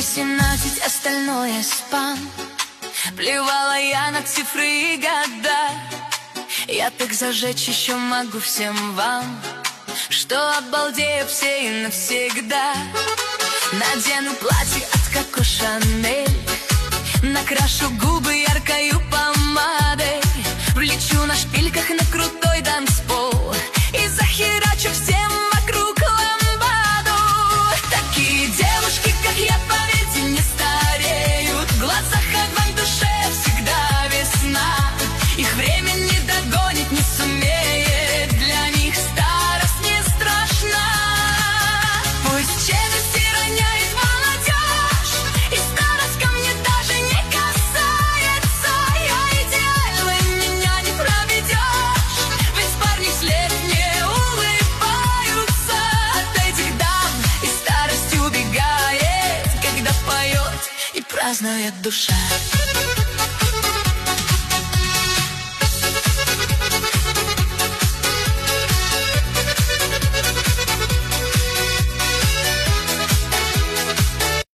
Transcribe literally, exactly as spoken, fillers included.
восемнадцать, остальное спам. Плевала я на цифры и года. Я так зажечь еще могу всем вам, что обалдею все и навсегда. Надену платье от Коко Шанель, накрашу губы яркою помадой, влечу на шпильках на крутой танцпол и захерачу всем вокруг ламбаду. Такие девушки, как я, поверьте, не стареют. В глазах огонь, в душе всегда весна. Их время не догонит, не сумеет. Для них старость не страшна. Пусть челюсти роняет молодежь, и старость ко мне даже не касается. Я идеальный, меня не проведешь, ведь парни вслед мне улыбаются. От этих дам и старость убегает, когда поет и празднует душа.